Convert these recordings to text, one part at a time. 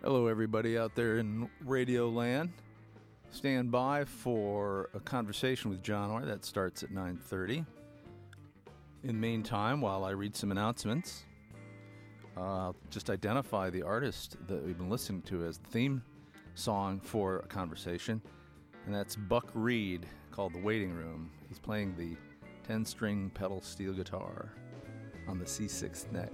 Hello, everybody out there in Radio Land. Stand by for a conversation with John Orr that starts at 9:30. In the meantime, while I read some announcements, I'll just identify the artist that we've been listening to as the theme song for a conversation, and that's Buck Reed, called The Waiting Room. He's playing the 10-string pedal steel guitar on the C6 neck.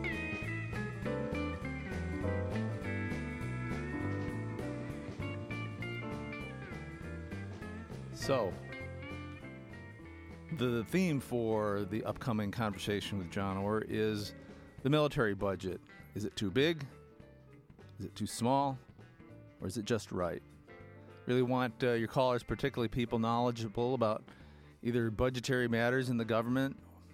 So, the theme for the upcoming conversation with John Orr is the military budget. Is it too big? Is it too small? Or is it just right? Really want your callers, particularly people knowledgeable about either budgetary matters in the government,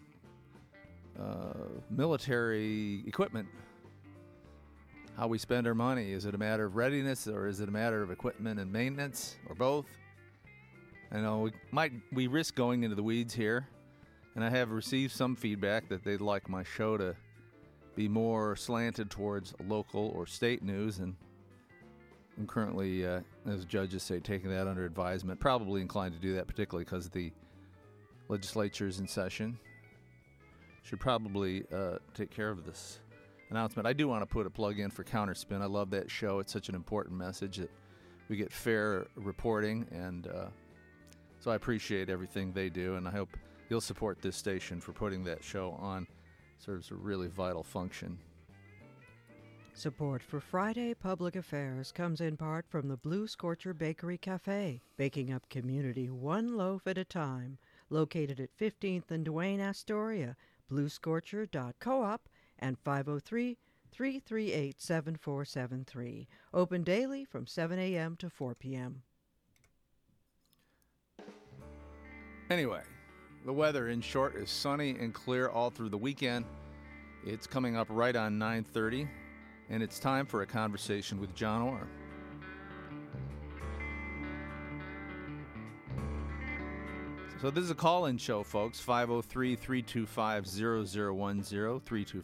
military equipment, how we spend our money. Is it a matter of readiness, or is it a matter of equipment and maintenance, or both? I know we risk going into the weeds here, and I have received some feedback that they'd like my show to be more slanted towards local or state news, and I'm currently, as judges say, taking that under advisement. Probably inclined to do that, particularly because the legislature is in session. Should probably take care of this announcement. I do want to put a plug in for Counterspin. I love that show. It's such an important message that we get fair reporting, and so I appreciate everything they do, and I hope you'll support this station for putting that show on. It serves a really vital function. Support for Friday Public Affairs comes in part from the Blue Scorcher Bakery Cafe, baking up community one loaf at a time. Located at 15th and Duane, Astoria, bluescorcher.coop and 503-338-7473. Open daily from 7 a.m. to 4 p.m. Anyway, the weather, in short, is sunny and clear all through the weekend. It's coming up right on 9:30, and it's time for a conversation with John Orr. So this is a call-in show, folks, 503-325-0010,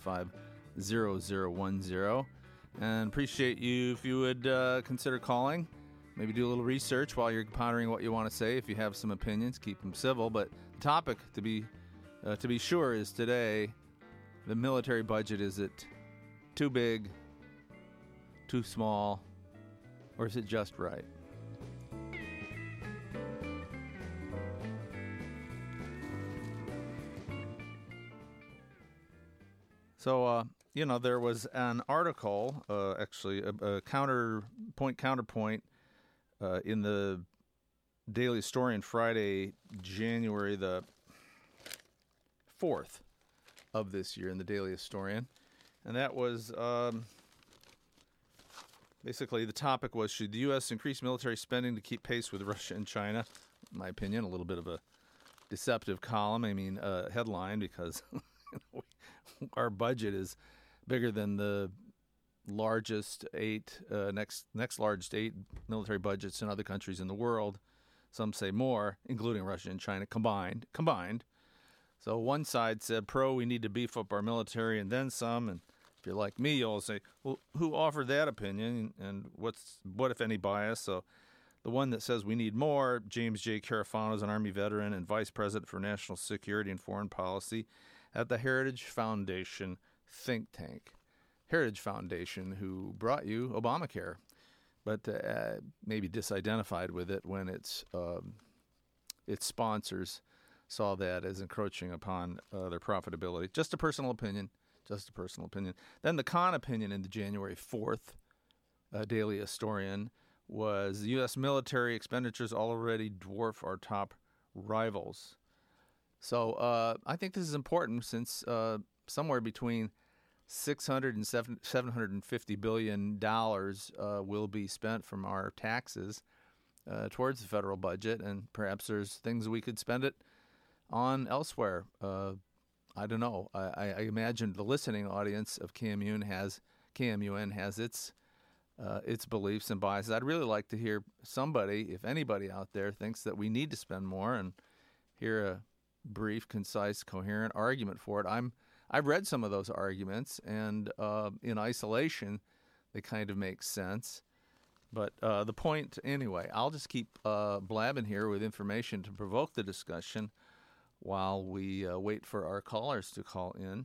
325-0010, and appreciate you if you would consider calling. Maybe do a little research while you're pondering what you want to say. If you have some opinions, keep them civil. But the topic, to be sure, is today, the military budget. Is it too big, too small, or is it just right? So, there was an article, actually, a counterpoint, in the Daily Historian Friday, January the 4th of this year in the Daily Historian. And that was, basically the topic was, should the U.S. increase military spending to keep pace with Russia and China? In my opinion, a little bit of a deceptive column, headline, because our budget is bigger than the largest next largest 8 military budgets in other countries in the world. Some say more, including Russia and China combined. So one side said, we need to beef up our military, and then some. And if you're like me, you'll say, well, who offered that opinion, and what if any bias? So the one that says we need more, James J. Carafano, is an Army veteran and Vice President for National Security and Foreign Policy at the Heritage Foundation think tank. Heritage Foundation, who brought you Obamacare, but maybe disidentified with it when its sponsors saw that as encroaching upon their profitability. Just a personal opinion. Then the con opinion in the January 4th Daily Historian was the U.S. military expenditures already dwarf our top rivals. So I think this is important, since somewhere between $600 and $750 billion will be spent from our taxes towards the federal budget, and perhaps there's things we could spend it on elsewhere. I don't know. I imagine the listening audience of KMUN has its beliefs and biases. I'd really like to hear somebody, if anybody out there thinks that we need to spend more, and hear a brief, concise, coherent argument for it. I've read some of those arguments, and in isolation, they kind of make sense. But the point, anyway, I'll just keep blabbing here with information to provoke the discussion while we wait for our callers to call in.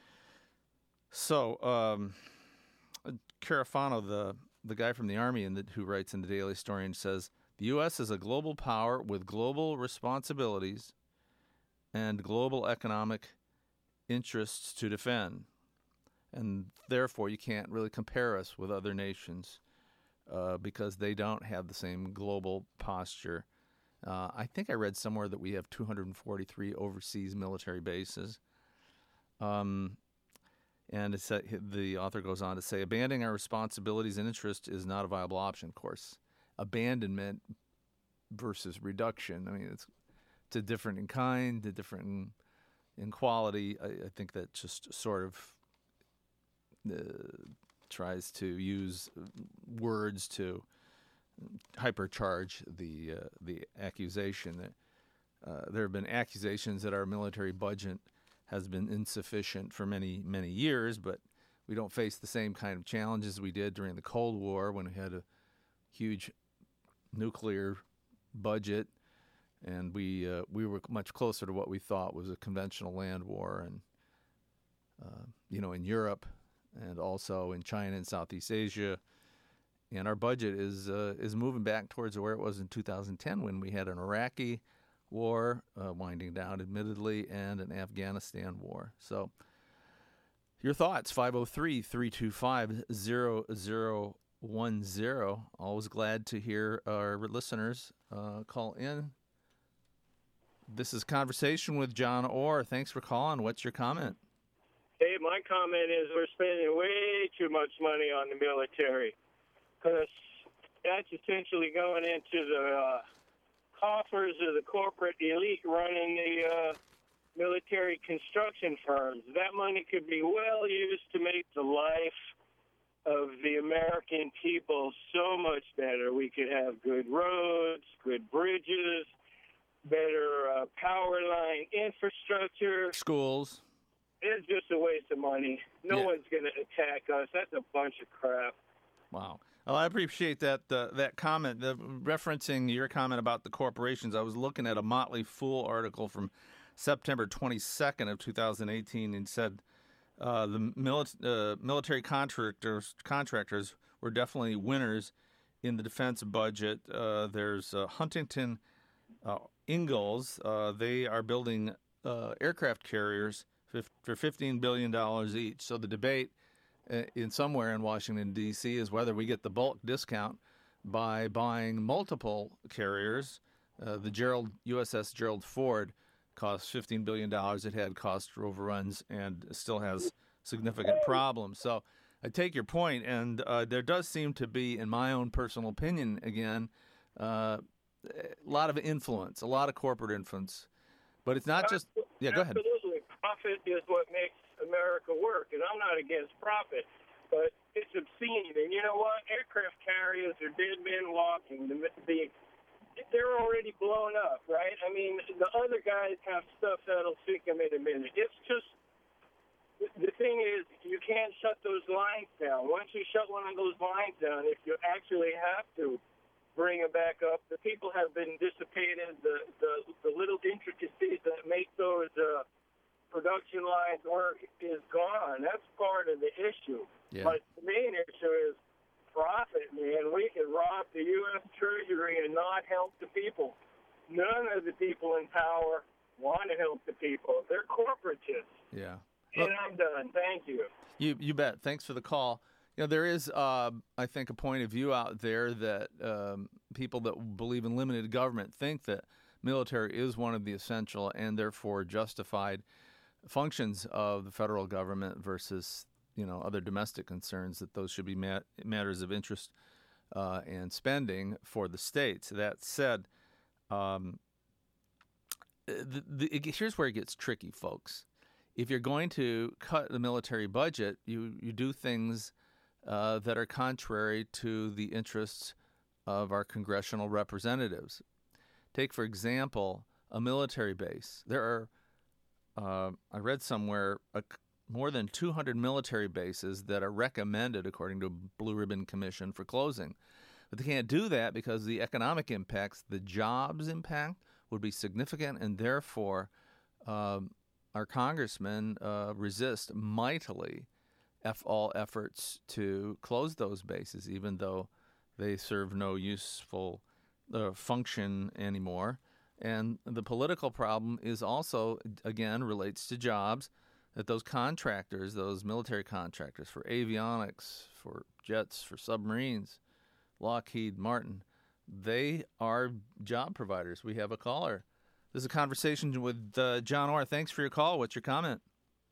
So, Carafano, the guy from the Army who writes in the Daily Historian, says, the U.S. is a global power with global responsibilities and global economic interests to defend. And therefore, you can't really compare us with other nations because they don't have the same global posture. I think I read somewhere that we have 243 overseas military bases. And the author goes on to say, abandoning our responsibilities and interests is not a viable option, of course. Abandonment versus reduction. I mean, it's a different in kind, a different in quality. I think that just sort of tries to use words to hypercharge the accusation. That there have been accusations that our military budget has been insufficient for many, many years, but we don't face the same kind of challenges we did during the Cold War when we had a huge nuclear budget, and we were much closer to what we thought was a conventional land war, and in Europe, and also in China and Southeast Asia. And our budget is moving back towards where it was in 2010 when we had an Iraqi war winding down, admittedly, and an Afghanistan war. So your thoughts, 503-325-0010. Always glad to hear our listeners call in. This is Conversation with John Orr. Thanks for calling. What's your comment? Hey, my comment is we're spending way too much money on the military because that's essentially going into the coffers of the corporate elite running the military construction firms. That money could be well used to make the life of the American people so much better. We could have good roads, good bridges, better power line infrastructure. Schools. It's just a waste of money. No one's going to attack us. That's a bunch of crap. Wow. Well, I appreciate that comment. Referencing your comment about the corporations, I was looking at a Motley Fool article from September 22nd of 2018 and said the military contractors were definitely winners in the defense budget. There's Huntington Ingalls. They are building aircraft carriers for $15 billion each. So the debate in somewhere in Washington, D.C. is whether we get the bulk discount by buying multiple carriers. The USS Gerald Ford cost $15 billion. It had cost overruns and still has significant problems. So I take your point, and there does seem to be, in my own personal opinion, again, a lot of influence, a lot of corporate influence. But it's not just... Yeah, go ahead. Absolutely. Profit is what makes America work, and I'm not against profit, but it's obscene. And you know what? Aircraft carriers are dead men walking. They're already blown up, right? I mean, the other guys have stuff that'll sink them in a minute. It's just, the thing is, you can't shut those lines down. Once you shut one of those lines down, if you actually have to bring them back up, the people have been dissipated. The little intricacies that make those production lines work is gone. That's part of the issue. Yeah. But the main issue is profit, man. We can rob the U.S. Treasury and not help the people. None of the people in power want to help the people. They're corporatists. Yeah. And I'm done. Thank you. You bet. Thanks for the call. There is, I think, a point of view out there that people that believe in limited government think that military is one of the essential and therefore justified functions of the federal government versus, other domestic concerns, that those should be matters of interest and spending for the states. That said, here's where it gets tricky, folks. If you're going to cut the military budget, you do things that are contrary to the interests of our congressional representatives. Take, for example, a military base. There are, I read somewhere, more than 200 military bases that are recommended, according to Blue Ribbon Commission, for closing. But they can't do that because the economic impacts, the jobs impact, would be significant, and therefore our congressmen resist mightily all efforts to close those bases, even though they serve no useful function anymore. And the political problem is also, again, relates to jobs, that those contractors, those military contractors for avionics, for jets, for submarines, Lockheed Martin, they are job providers. We have a caller. This is a conversation with John Orr. Thanks for your call. What's your comment?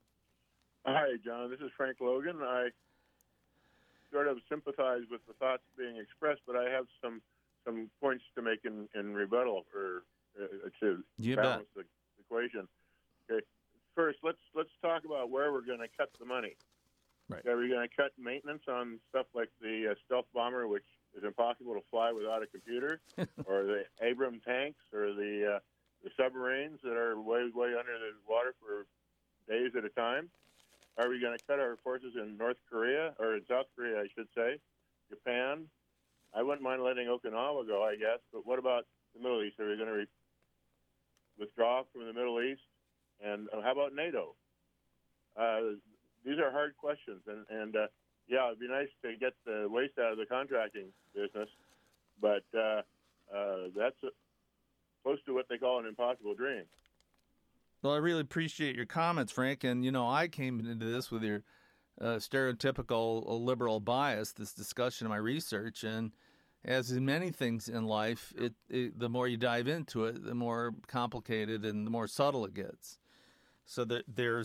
Hi, John. This is Frank Logan. I sort of sympathize with the thoughts being expressed, but I have some points to make in rebuttal or to balance the equation. Okay. First, let's talk about where we're going to cut the money. Right. Are we going to cut maintenance on stuff like the stealth bomber, which is impossible to fly without a computer, or the Abrams tanks, or the submarines that are way under the water for days at a time? Are we going to cut our forces in North Korea, or in South Korea, I should say, Japan? I wouldn't mind letting Okinawa go, I guess, but what about the Middle East? Are we going to withdraw from the Middle East? And how about NATO? These are hard questions, and yeah, it'd be nice to get the waste out of the contracting business, but that's close to what they call an impossible dream. Well, I really appreciate your comments, Frank. And, I came into this with your stereotypical liberal bias, this discussion of my research. And as in many things in life, the more you dive into it, the more complicated and the more subtle it gets. So there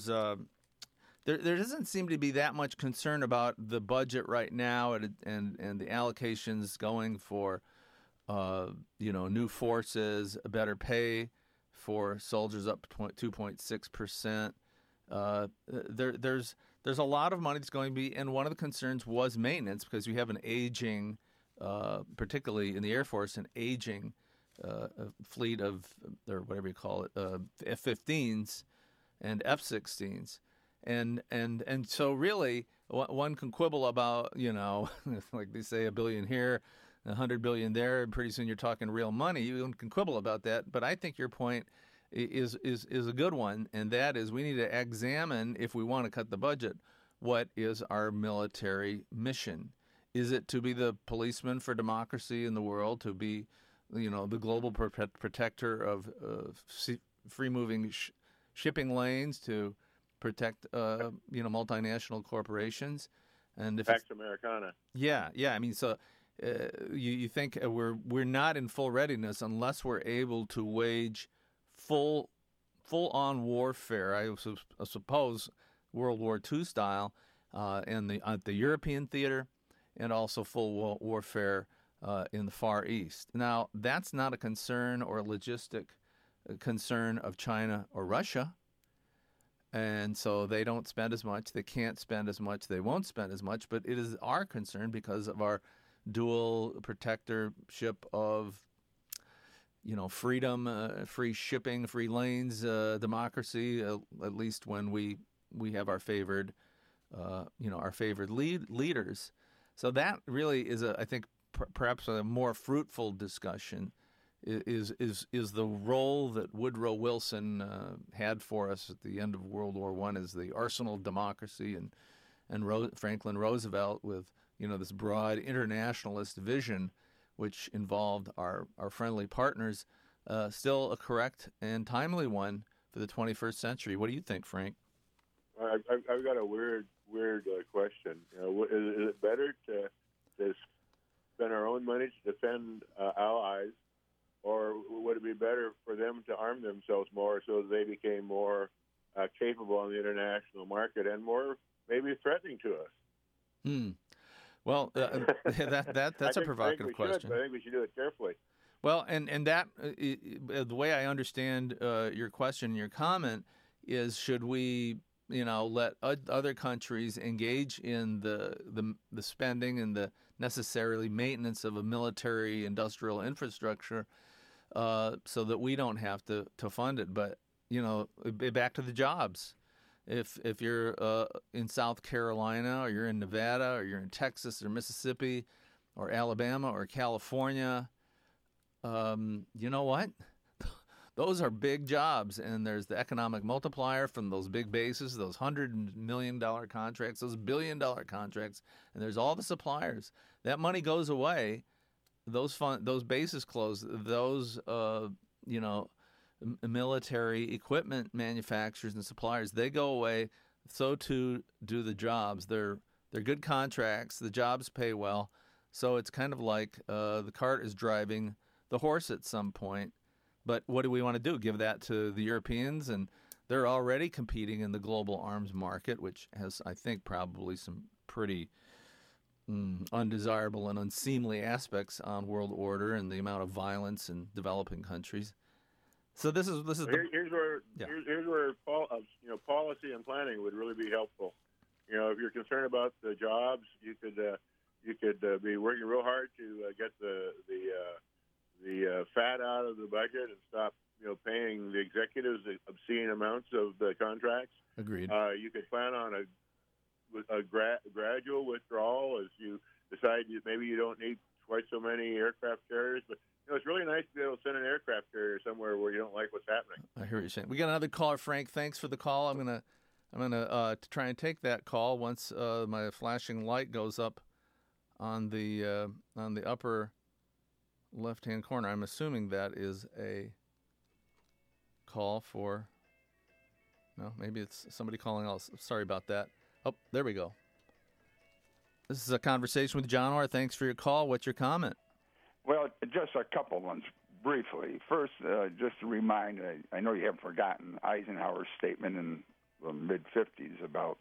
doesn't seem to be that much concern about the budget right now and the allocations going for, new forces, better pay for soldiers up 2.6%. There's a lot of money that's going to be, and one of the concerns was maintenance, because you have an aging, particularly in the Air Force, an aging fleet of, or whatever you call it, F-15s and F-16s. And so really one can quibble about, like they say, $1 billion here, $100 billion there, and pretty soon you're talking real money. You can quibble about that, but I think your point is a good one, and that is we need to examine, if we want to cut the budget, what is our military mission? Is it to be the policeman for democracy in the world, to be, the global protector of free-moving shipping lanes, to protect, multinational corporations? And if Pax Americana. Yeah. I mean, so you think we're not in full readiness unless we're able to wage full-on warfare. I suppose World War II style, and the European theater, and also full warfare in the Far East. Now, that's not a concern or a logistic concern of China or Russia. And so they don't spend as much, they can't spend as much, they won't spend as much, but it is our concern because of our dual protectorship of, freedom, free shipping, free lanes, democracy, at least when we have our favored, leaders. So that really is, I think, perhaps a more fruitful discussion. Is the role that Woodrow Wilson had for us at the end of World War I as the arsenal of democracy, and Franklin Roosevelt with this broad internationalist vision, which involved our friendly partners, still a correct and timely one for the 21st century. What do you think, Frank? I've got a weird question. Is it better to spend our own money to defend allies? Or would it be better for them to arm themselves more so that they became more capable on the international market and more maybe threatening to us? Well, that's a provocative question. I think we should do it carefully. Well, and that the way I understand your question, your comment is, should we let other countries engage in the spending and the necessarily maintenance of a military industrial infrastructure, so that we don't have to fund it? But back to the jobs. if you're in South Carolina, or you're in Nevada, or you're in Texas or Mississippi or Alabama or California, you know what? Those are big jobs, and there's the economic multiplier from those big bases, those $100 million contracts, those $1 billion contracts, and there's all the suppliers. That money goes away. Those bases close. Those military equipment manufacturers and suppliers, they go away. So too do the jobs. They're good contracts. The jobs pay well. So it's kind of like the cart is driving the horse at some point. But what do we want to do? Give that to the Europeans? And they're already competing in the global arms market, which has, I think, probably some pretty undesirable and unseemly aspects on world order and the amount of violence in developing countries. So here's where policy and planning would really be helpful. If you're concerned about the jobs, you could be working real hard to get the fat out of the budget and stop paying the executives obscene amounts of the contracts. Agreed. You could plan on a gradual withdrawal as you decide maybe you don't need quite so many aircraft carriers, but it's really nice to be able to send an aircraft carrier somewhere where you don't like what's happening. I hear what you're saying. We got another caller, Frank. Thanks for the call. I'm gonna try and take that call once my flashing light goes up on the upper left-hand corner. I'm assuming that is a call for. No, maybe it's somebody calling else. Sorry about that. Oh, there we go. This is a conversation with John Orr. Thanks for your call. What's your comment? Well, just a couple ones briefly. First, just to remind, I know you haven't forgotten Eisenhower's statement in the mid-'50s about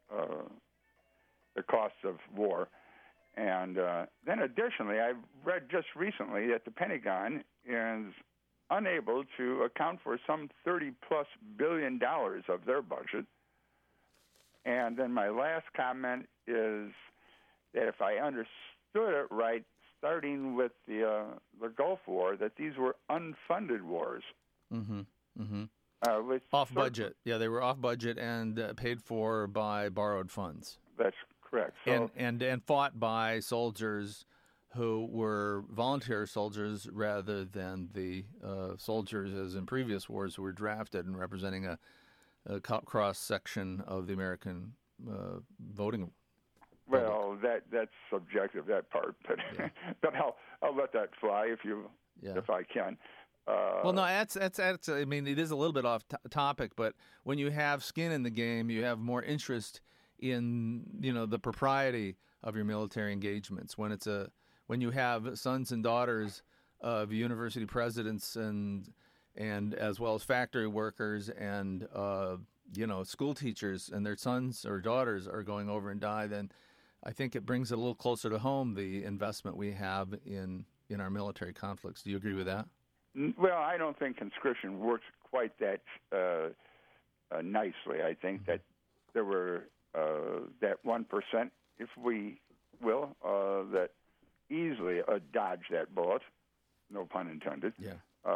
the costs of war. And then additionally, I've read just recently that the Pentagon is unable to account for some $30-plus billion of their budget. And then my last comment is that if I understood it right, starting with the Gulf War, that these were unfunded wars. Mm-hmm. Mm-hmm. Off budget. Yeah, they were off budget and paid for by borrowed funds. That's correct. So, and fought by soldiers who were volunteer soldiers rather than the soldiers, as in previous wars, who were drafted and representing a cross-section of the American voting. Well, that's subjective, that part, but yeah. But I'll let that fly if I can. Well, no, that's. I mean, it is a little bit off topic, but when you have skin in the game, you have more interest in the propriety of your military engagements. When you have sons and daughters of university presidents and as well as factory workers and school teachers and their sons or daughters are going over and die, then I think it brings it a little closer to home, the investment we have in our military conflicts. Do you agree with that? Well, I don't think conscription works quite that nicely. I think that there were that 1%, if we will, that easily dodged that bullet. No pun intended. Yeah.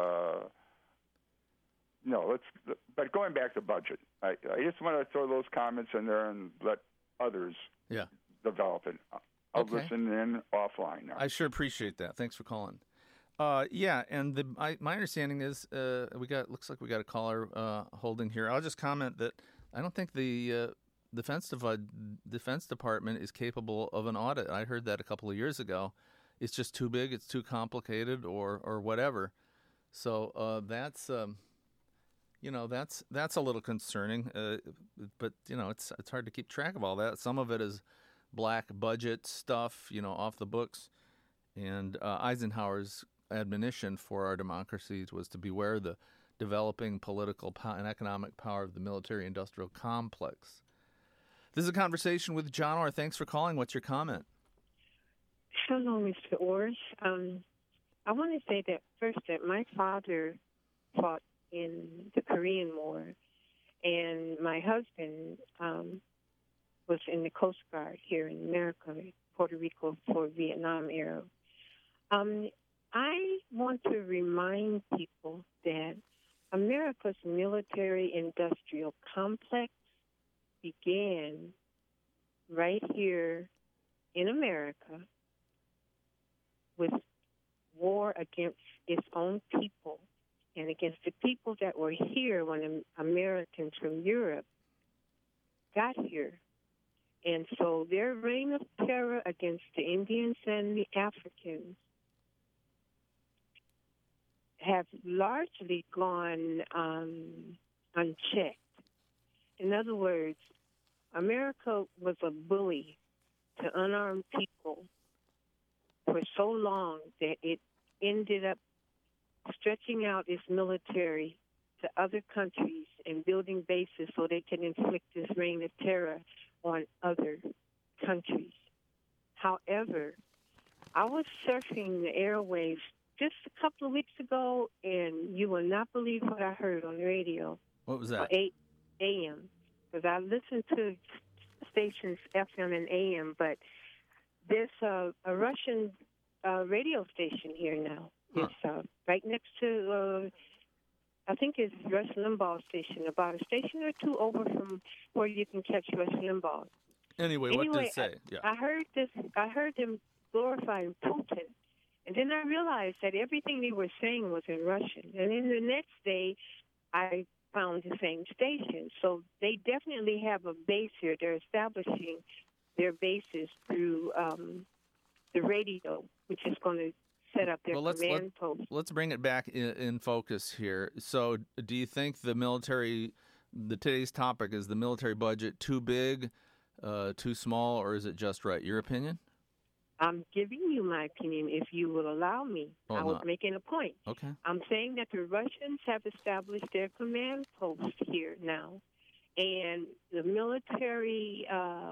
But going back to budget, I just want to throw those comments in there and let others develop it. I'll listen in offline now. I sure appreciate that. Thanks for calling. And my understanding is looks like we got a caller holding here. I'll just comment that I don't think the Defense Department is capable of an audit. I heard that a couple of years ago. It's just too big, it's too complicated, or whatever. So that's a little concerning. But it's hard to keep track of all that. Some of it is black budget stuff, off the books. And Eisenhower's admonition for our democracies was to beware the developing political and economic power of the military-industrial complex. This is a conversation with John Orr. Thanks for calling. What's your comment? Hello, Mr. Orr. I want to say that my father fought in the Korean War, and my husband was in the Coast Guard here in America, Puerto Rico, for Vietnam era. I want to remind people that America's military-industrial complex began right here in America with war against its own people and against the people that were here when Americans from Europe got here. And so their reign of terror against the Indians and the Africans have largely gone unchecked. In other words, America was a bully to unarmed people for so long that it ended up stretching out its military to other countries and building bases so they can inflict this reign of terror on other countries. However, I was surfing the airwaves just a couple of weeks ago, and you will not believe what I heard on the radio. What was that? 8 a.m. Because I listen to stations FM and AM, but there's a Russian radio station here now. Huh. It's right next to, I think it's Rush Limbaugh's station, about a station or two over from where you can catch Rush Limbaugh. Anyway, what did it say? I heard them glorifying Putin. And then I realized that everything they were saying was in Russian. And then the next day, I found the same station. So they definitely have a base here. They're establishing their bases through the radio, which is going to set up their command post. Let's bring it back in focus here. So do you think today's topic, is the military budget too big, too small, or is it just right? Your opinion? I'm giving you my opinion if you will allow me. Oh, I was making a point. Okay. I'm saying that the Russians have established their command post here now, and the military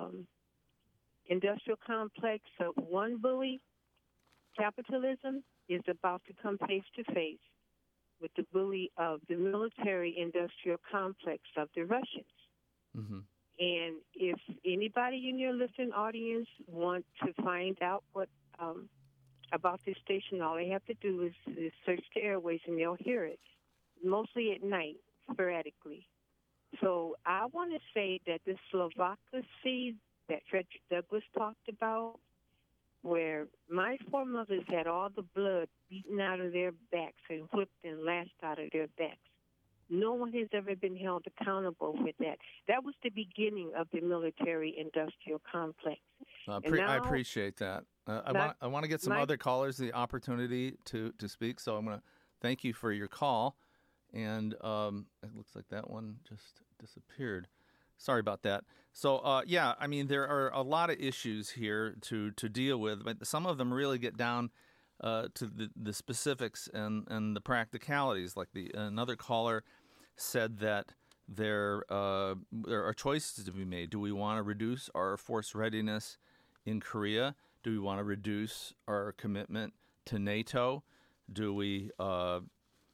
industrial complex of one bully, capitalism, is about to come face to face with the bully of the military industrial complex of the Russians. Mm-hmm. And if anybody in your listening audience want to find out what about this station, all they have to do is search the airways and they'll hear it, mostly at night, sporadically. So I want to say that this Slovocracy that Frederick Douglass talked about, where my foremothers had all the blood beaten out of their backs and whipped and lashed out of their backs. No one has ever been held accountable for that. That was the beginning of the military-industrial complex. I appreciate that. I want to get some other callers the opportunity to speak, so I'm going to thank you for your call. And it looks like that one just disappeared. Sorry about that. So, there are a lot of issues here to deal with, but some of them really get down to the specifics and the practicalities. Like another caller said that there are choices to be made. Do we want to reduce our force readiness in Korea? Do we want to reduce our commitment to NATO? Do we want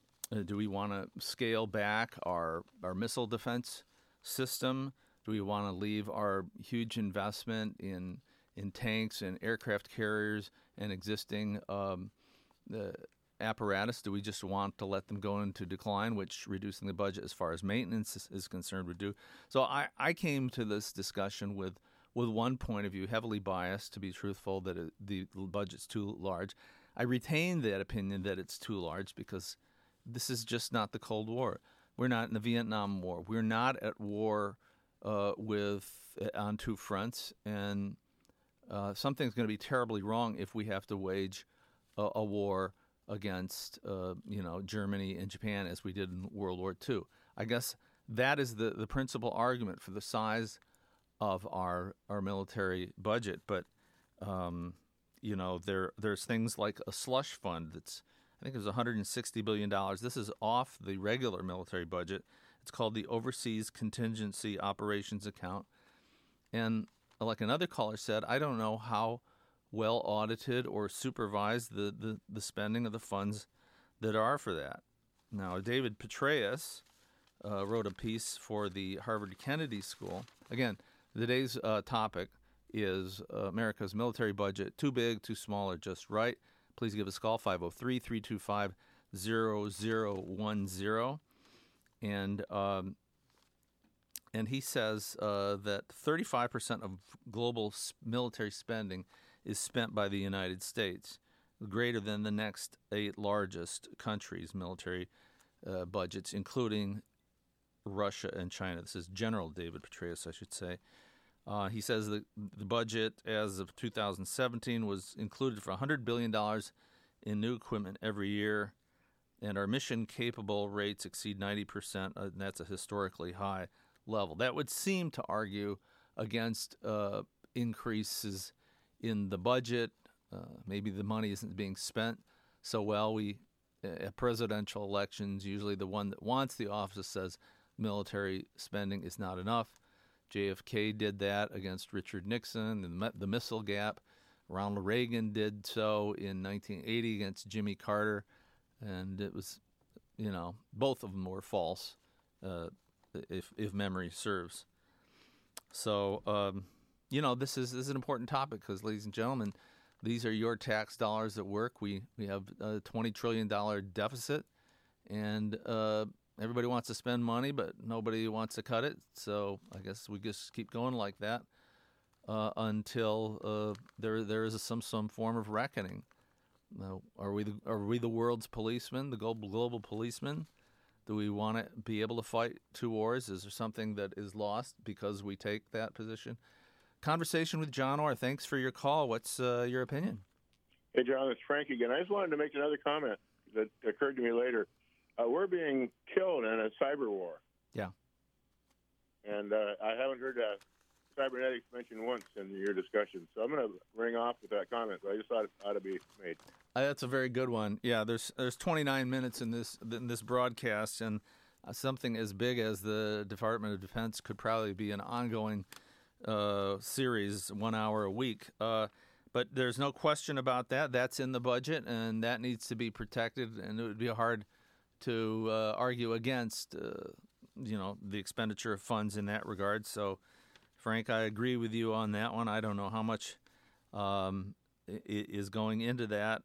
to scale back our missile defense system? Do we want to leave our huge investment in tanks and aircraft carriers and existing apparatus? Do we just want to let them go into decline, which reducing the budget as far as maintenance is concerned would do? So I came to this discussion with one point of view, heavily biased, to be truthful, that the budget's too large. I retain that opinion that it's too large because this is just not the Cold War. We're not in the Vietnam War. We're not at war on two fronts, and something's going to be terribly wrong if we have to wage a war against Germany and Japan as we did in World War II. I guess that is the principal argument for the size of our military budget. But there's things like a slush fund that's, I think it was $160 billion. This is off the regular military budget. It's called the Overseas Contingency Operations Account. And like another caller said, I don't know how well audited or supervised the spending of the funds that are for that. Now, David Petraeus wrote a piece for the Harvard Kennedy School. Again, today's topic is America's military budget, too big, too small, or just right. Please give us a call, 503-325-0010. And and he says that 35% of global military spending is spent by the United States, greater than the next 8 largest countries' military budgets, including Russia and China. This is General David Petraeus, I should say. He says that the budget as of 2017 was included for $100 billion in new equipment every year, and our mission-capable rates exceed 90%, and that's a historically high level. That would seem to argue against increases in the budget. Maybe the money isn't being spent so well. At presidential elections, usually the one that wants the office says military spending is not enough. JFK did that against Richard Nixon and the missile gap. Ronald Reagan did so in 1980 against Jimmy Carter, and it was, both of them were false, if memory serves. So, this is an important topic because, ladies and gentlemen, these are your tax dollars at work. We have a $20 trillion deficit, and everybody wants to spend money, but nobody wants to cut it. So I guess we just keep going like that until there is some form of reckoning. Are we the world's policemen, the global policemen? Do we want to be able to fight 2 wars? Is there something that is lost because we take that position? Conversation with John Orr. Thanks for your call. What's your opinion? Hey, John, it's Frank again. I just wanted to make another comment that occurred to me later. We're being killed in a cyber war. Yeah. And I haven't heard cybernetics mentioned once in your discussion. So I'm going to ring off with that comment. But I just thought it ought to be made. That's a very good one. Yeah, there's 29 minutes in this broadcast, and something as big as the Department of Defense could probably be an ongoing series, 1 hour a week. But there's no question about that. That's in the budget, and that needs to be protected, and it would be hard to argue against, the expenditure of funds in that regard. So, Frank, I agree with you on that one. I don't know how much is going into that.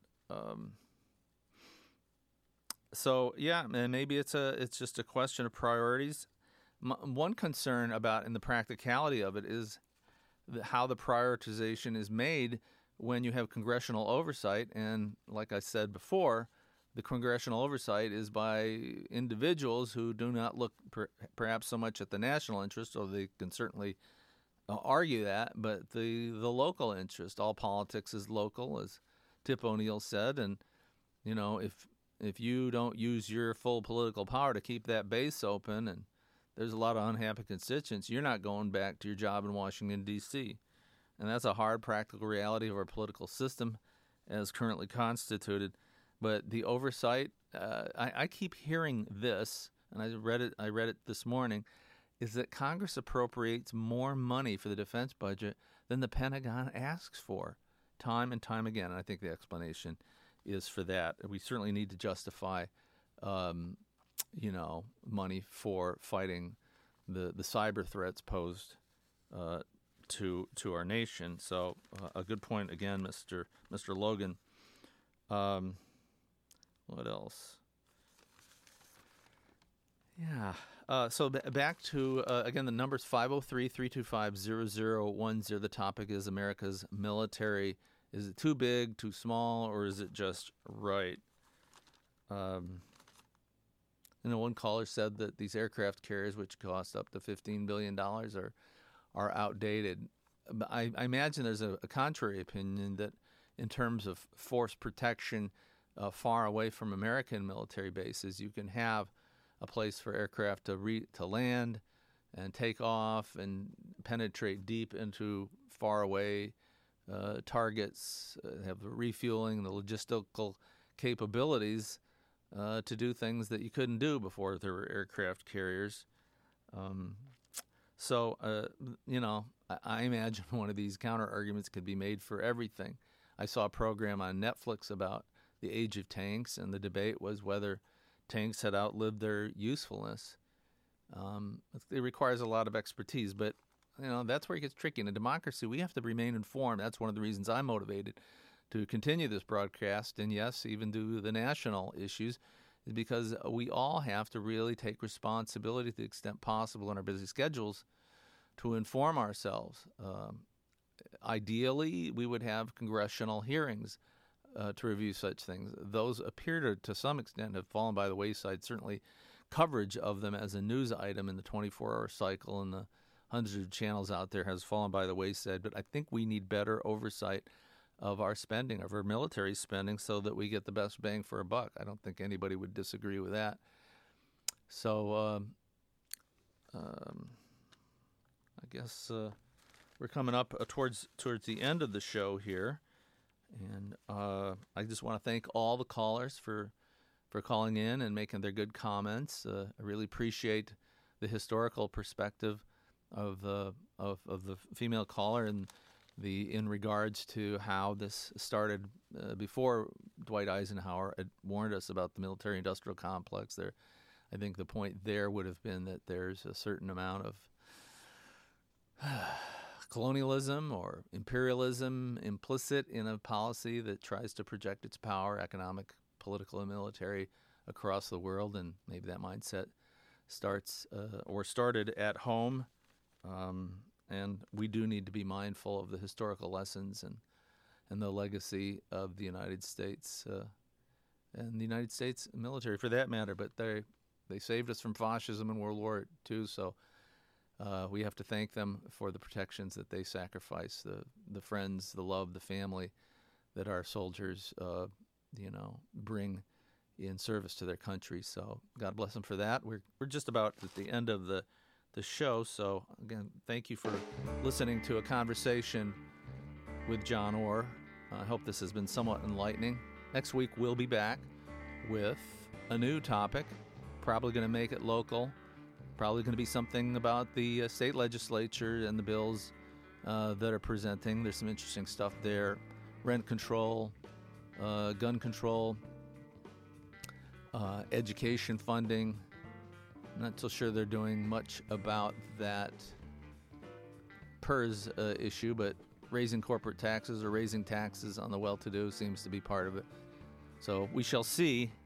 So, yeah, and maybe it's just a question of priorities. One concern about in the practicality of it is how the prioritization is made when you have congressional oversight. And like I said before, the congressional oversight is by individuals who do not look perhaps so much at the national interest, although they can certainly argue that, but the local interest. All politics is local, as Tip O'Neill said, and if you don't use your full political power to keep that base open, and there's a lot of unhappy constituents, you're not going back to your job in Washington, D.C., and that's a hard practical reality of our political system as currently constituted. But the oversight, I keep hearing this, and I read it this morning, is that Congress appropriates more money for the defense budget than the Pentagon asks for, time and time again. And I think the explanation is for that. We certainly need to justify, money for fighting the cyber threats posed to our nation. So a good point again, Mr. Logan. What else? Yeah. So back to, again, the number's 503-325-0010. The topic is America's military. Is it too big, too small, or is it just right? One caller said that these aircraft carriers, which cost up to $15 billion, are outdated. But I imagine there's a contrary opinion that in terms of force protection far away from American military bases, you can have a place for aircraft to land and take off and penetrate deep into far away targets, have the refueling, the logistical capabilities to do things that you couldn't do before there were aircraft carriers. I imagine one of these counter arguments could be made for everything. I saw a program on Netflix about the age of tanks, and the debate was whether tanks had outlived their usefulness. It requires a lot of expertise, but that's where it gets tricky. In a democracy, we have to remain informed. That's one of the reasons I'm motivated to continue this broadcast, and yes, even do the national issues, is because we all have to really take responsibility to the extent possible in our busy schedules to inform ourselves. Ideally, we would have congressional hearings to review such things. Those appear to some extent have fallen by the wayside. Certainly, coverage of them as a news item in the 24-hour cycle and the hundreds of channels out there has fallen by the wayside. But I think we need better oversight of our spending, of our military spending, so that we get the best bang for a buck. I don't think anybody would disagree with that. So I guess we're coming up towards the end of the show here. And I just want to thank all the callers for calling in and making their good comments. I really appreciate the historical perspective of the female caller and in regards to how this started before Dwight Eisenhower had warned us about the military-industrial complex. There, I think the point there would have been that there's a certain amount of colonialism or imperialism implicit in a policy that tries to project its power, economic, political, and military across the world, and maybe that mindset started at home. And we do need to be mindful of the historical lessons and the legacy of the United States and the United States military, for that matter. But they saved us from fascism in World War II, so we have to thank them for the protections that they sacrificed, the friends, the love, the family that our soldiers, bring in service to their country. So God bless them for that. We're just about at the end of the show. So again, thank you for listening to a conversation with John Orr. I hope this has been somewhat enlightening. Next week we'll be back with a new topic, probably going to make it local. Probably going to be something about the state legislature and the bills that are presenting. There's some interesting stuff there. Rent control, gun control, education funding. I'm not so sure they're doing much about that PERS issue, but raising corporate taxes or raising taxes on the well-to-do seems to be part of it. So we shall see.